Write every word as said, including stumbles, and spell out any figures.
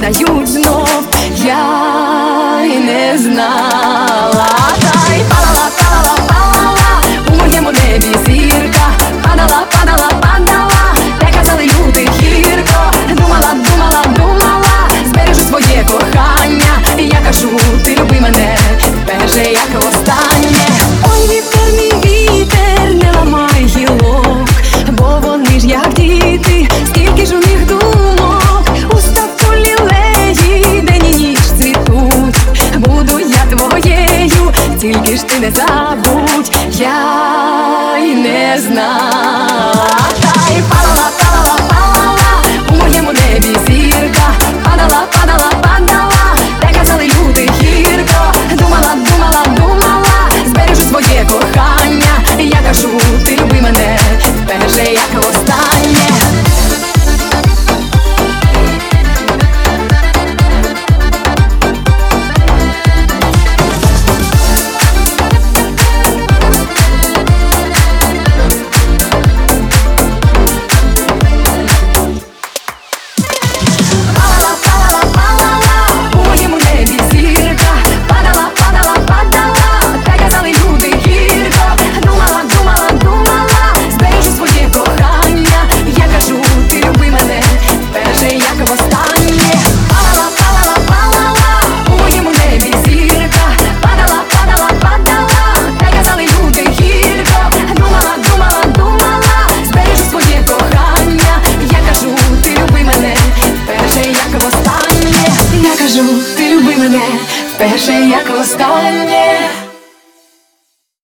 падають знов. Я й не знала. Та й падала, падала, падала у моєму небі зірка. Падала, падала, падала, де казали люди гірко. Думала, думала, думала, збережу своє кохання. Я кажу, ти люби мене, бережи як востаннє. Ой, вітер, мій вітер, не ламай гілок, бо вони ж як діти, скільки ж у них думок. У ставку лілеї день і ніч цвітуть. Буду я твоєю, тільки ж ти не забудь. Я й не знала. Та й падала, падала, падала у моєму небі зірка. Падала, падала, падала, де казали люди гірко. Думала, думала, думала, збережу своє кохання. Я кажу, ти люби мене, бережи як востаннє. Ти люби мене, вперше як востаннє.